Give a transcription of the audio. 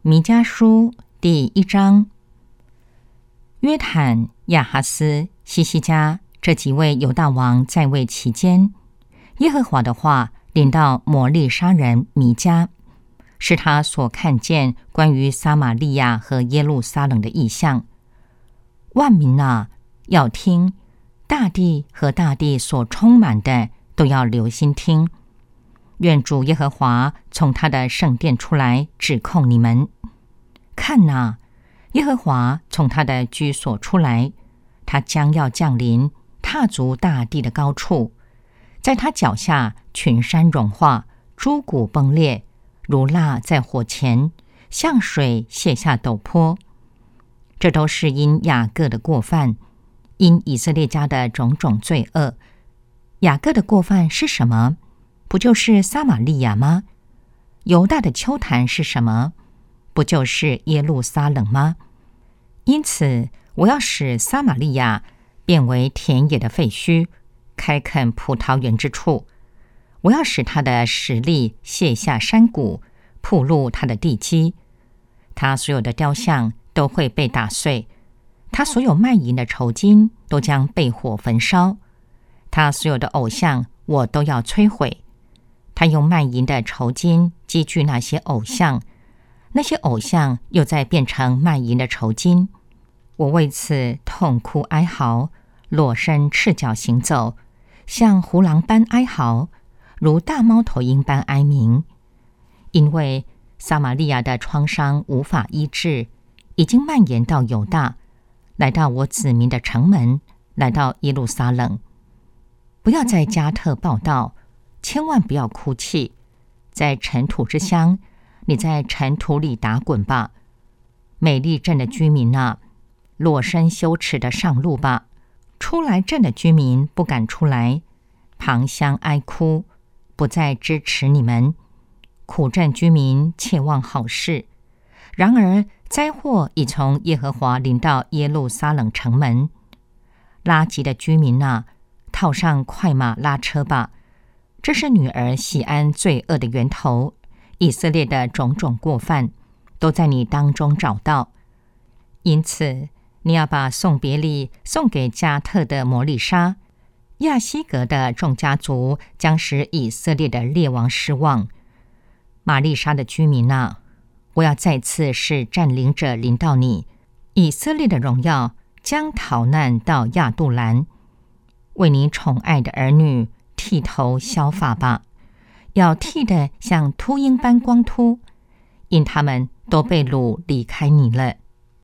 弥迦书第1章。约坦、亚哈斯、西西家这几位犹大王在位期间，耶和华的话临到摩利沙人弥迦，是他所看见关于撒玛利亚和耶路撒冷的异象。万民啊，要听，大地和大地所充满的都要留心听。愿主耶和华从他的圣殿出来指控你们。看哪，耶和华从他的居所出来，他将要降临，踏足大地的高处。在他脚下，群山融化，诸谷崩裂，如蜡在火前，像水泻下陡坡。这都是因雅各的过犯，因以色列家的种种罪恶。雅各的过犯是什么？不就是撒玛利亚吗？犹大的丘坛是什么？不就是耶路撒冷吗？因此，我要使撒玛利亚变为田野的废墟，开垦葡萄园之处。我要使他的实力卸下山谷，暴露他的地基。他所有的雕像都会被打碎，他所有卖淫的酬金都将被火焚烧，他所有的偶像我都要摧毁。他用卖淫的酬金积聚那些偶像，那些偶像又再变成卖淫的酬金。我为此痛哭哀嚎，裸身赤脚行走，像胡狼般哀嚎，如大猫头鹰般哀鸣。因为撒玛利亚的创伤无法医治，已经蔓延到犹大，来到我子民的城门，来到耶路撒冷。不要在加特报道，千万不要哭泣。在尘土之乡，你在尘土里打滚吧。美丽镇的居民啊，裸身羞耻的上路吧。出来镇的居民不敢出来，旁乡哀哭，不再支持你们。苦镇居民切望好事。然而灾祸已从耶和华临到耶路撒冷城门。拉吉的居民啊，套上快马拉车吧。这是女儿喜安罪恶的源头，以色列的种种过犯都在你当中找到。因此你要把送别礼送给加特的摩利沙，亚西格的众家族将使以色列的列王失望。玛利沙的居民啊，我要再次使占领者临到你，以色列的荣耀将逃难到亚杜兰。为你宠爱的儿女剃头削发吧，要剃得像秃鹰般光秃，因他们都被掳离开你了。